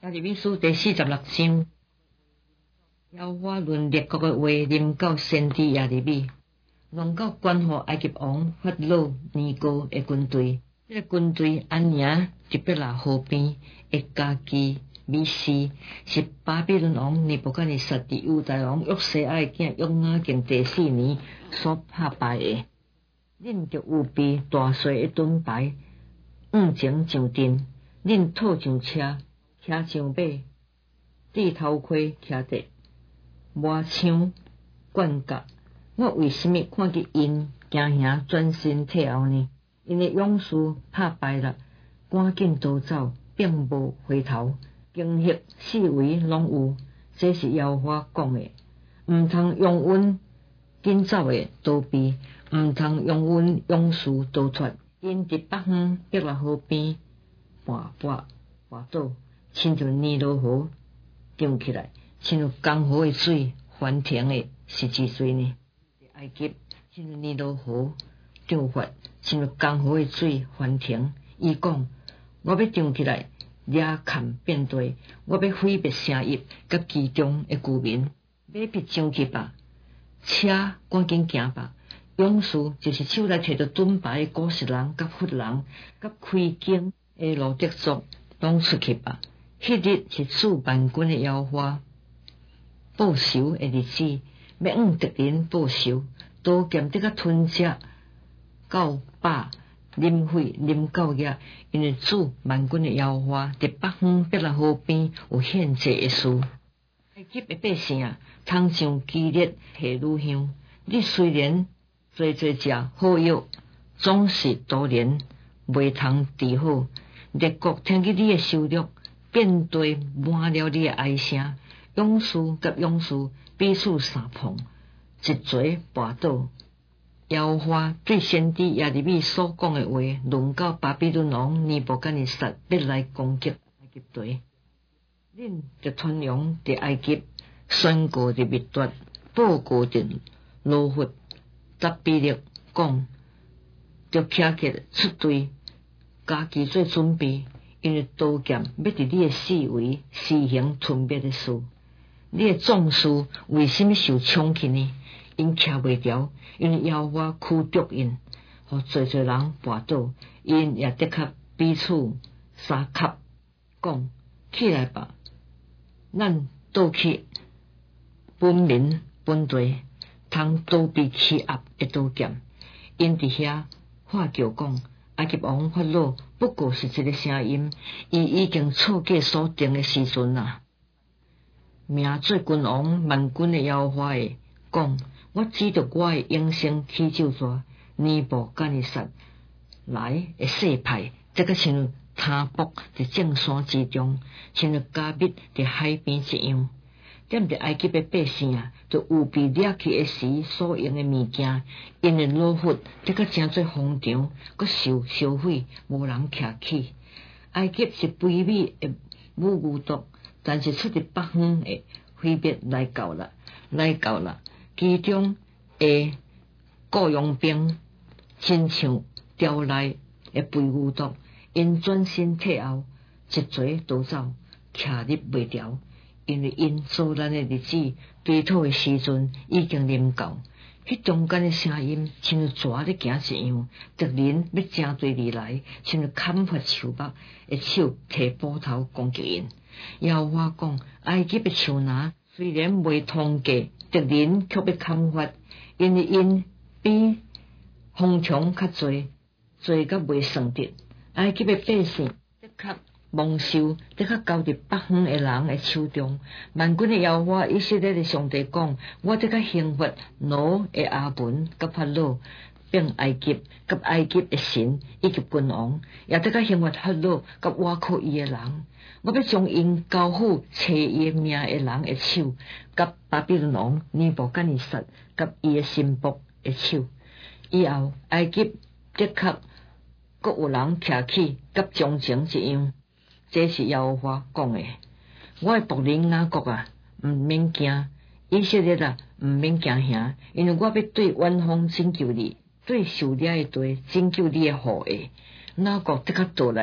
亚利米书第46章，耶和华论列国的话临到先知亚利米，论到管乎埃及王法老尼哥的军队。这个军队安营伫伯拉河边的加基米斯，是巴比伦王尼布甲尼撒伫犹大王约西亚的囝约雅敬第4年所拍败的。恁着有备大细的盾牌，前上阵，恁套上车，骑上马，戴头盔，骑地，磨枪冠甲。我为什么看见因行行转身退后呢？因的勇士拍败了，赶紧逃走，并无回头，惊吓四围拢有。这是耶和华讲的，毋通用阮紧走的逃避，毋通用阮勇士逃脱。因伫北方伯拉河边滑倒，亲像尼罗河涨起来，亲像江河的水翻腾的是几岁呢？埃及亲像尼罗河涨发，亲像江河的水翻腾。伊讲：我要涨起来，掠砍遍地，我要毁灭城邑，甲其中的居民。马匹上去吧，车赶紧行吧。勇士就是手内摕着盾牌的古实人、甲弗人、甲开弓的罗德族，拢出去吧。迄日是主万军的耶和华报仇的日子，要向敌人报仇，刀剑得甲吞食到饱，啉血啉到野。因为主万军的耶和华伫北方伯拉河边有献祭的事。埃及的百姓啊，通上激烈下乳香。你虽然做食好药，总是多年袂通治好。列国听见你的羞辱，遍地满了你的哀声。勇士甲勇士彼此相碰，一锤跋倒。耶和华对先知亚利米所讲的话，论到巴比伦王尼布甲尼撒要来攻击埃及地，恁着传扬伫埃及，宣告伫密达，报告伫罗弗，达比勒讲，着骑起出队，家己做准备，因为刀剑要伫你的四围施行吞灭的事。你的壮士为什么受冲去呢？因骑袂牢，因为耶和华驱逐因，互侪人跋倒。因也得较彼此相磕，讲起来吧，咱倒去本民本地，通躲避欺压的刀剑。因伫遐喊叫讲，埃及王法老不过是一个声音，伊已经错过所定的时阵啊。名做君王万军的耶和华的讲，我指着我的永生起咒诅，尼布甲尼撒来的势派，这个像滩泊伫正山之中，像加密伫海边一样。踮伫埃及的百姓啊，就有被掠去的时所用的物件，因为老虎这个真做荒唐，阁受烧毁，无人徛起。埃及是卑鄙的母牛族，但是出伫北方的毁灭来到了，其中的雇佣兵亲像雕来的肥牛族，因转身退后，一锤逃走，徛入袂牢。因为因遭难的日子，追讨的时阵已经临到。迄中间的声音，像蛇咧行一样，敌人要正对你来，像砍伐树木的手摕斧头攻击因。耶和华讲，埃及的树拿虽然未通过，敌人却要砍伐，因为因比风虫较多，多甲未算得。埃及的百姓得较蒙受，得较交伫北方的人的手中。万军的耶和华以色列的上帝讲，我得较刑罚挪的阿文甲法老，并埃及甲埃及的神以及君王，也得较刑罚法老甲挖苦伊的人。我要将因交付找伊的命的人的手，甲巴比伦王尼布甲尼撒甲伊的臣仆的手。以后埃及的确阁有人徛起，甲从前一样。这是耶和华讲的。我的仆人雅各啊，毋免惊；以色列啊，毋免惊吓，因为我要对远方拯救你，对受掠的地拯救你的后裔。雅各得较倒来，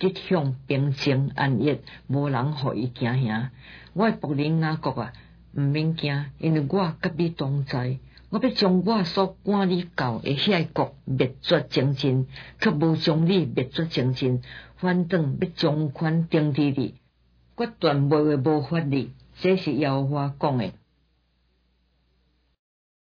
直向平静安逸，无人互伊惊吓。我诶仆人雅各啊，毋免惊，因为我甲你同在。我要将我所赶你到诶遐国灭绝精尽，却无将你灭绝精尽，反正要掌权定治你，决断袂话无法你。这是耶和华讲诶。